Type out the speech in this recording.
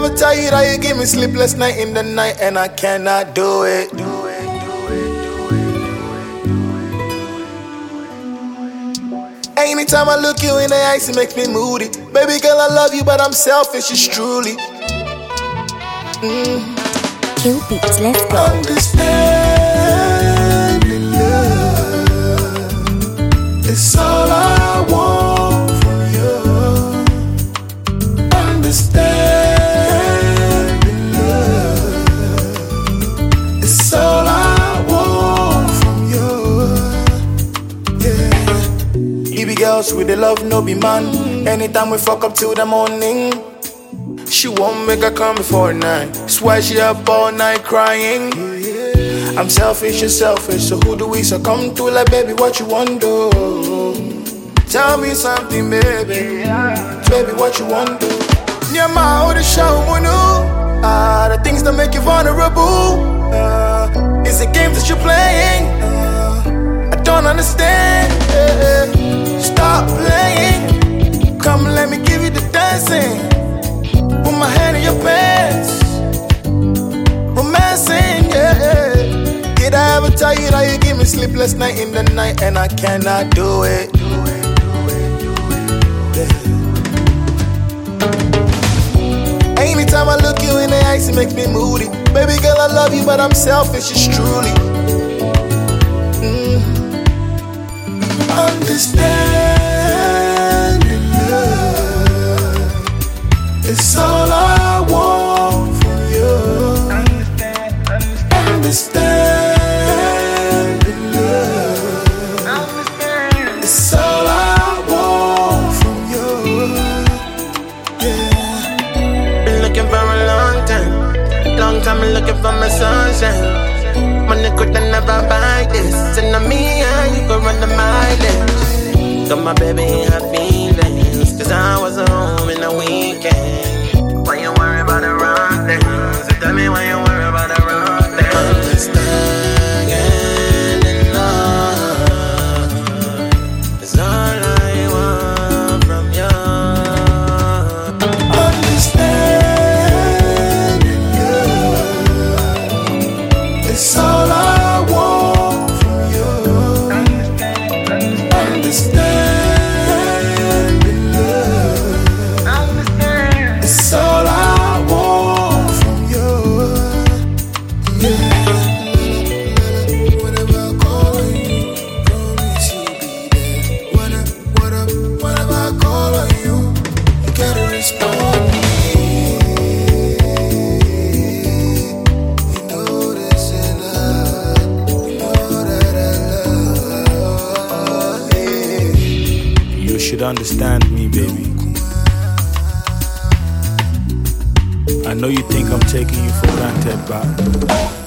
ever tell you that you give me sleepless night in the night and I cannot do it? Anytime I look you in the eyes, it makes me moody. Baby girl, I love you, but I'm selfish, it's truly. Kill beats, let's go. Understanding love, it's all I want from you. Understanding love, it's all I want from you. Yeah. EB girls with the love, no be man. Anytime we fuck up till the morning, she won't make her come before 9. Swear she up all night crying. I'm selfish, you're selfish, so who do we succumb to? Like, baby, what you want to do? Tell me something, baby. Baby, what you want to do? Near my old show, the things that make you vulnerable. It's the games that you're playing. I don't understand. Stop playing. Come, let me give you the dancing. Put my hand in your pants, romancing, yeah. Did I ever tell you that you give me sleepless night in the night and I cannot do it? Yeah. Anytime I look you in the eyes, it makes me moody. Baby girl, I love you, but I'm selfish, it's truly. Understanding love, it's all I want from you. Understanding love, it's all I want from you. Yeah. Been looking for a long time been looking for my sunshine. Money could never buy this, and me and you could run the mileage. Got my baby in her feelings, 'cause I was home in the weekend. Why you worry about the wrong things? So tell me why you worry about the wrong things. Understanding love is all I want from you. Understanding love, it's all I want from you. Understanding love, it's all I want from you. Yeah. Whenever I call on you, promise you'll be there. Whenever I call on you, you gotta respond. You know this is love. You know that I love you. You should understand me, baby. I know you think I'm taking you for granted, but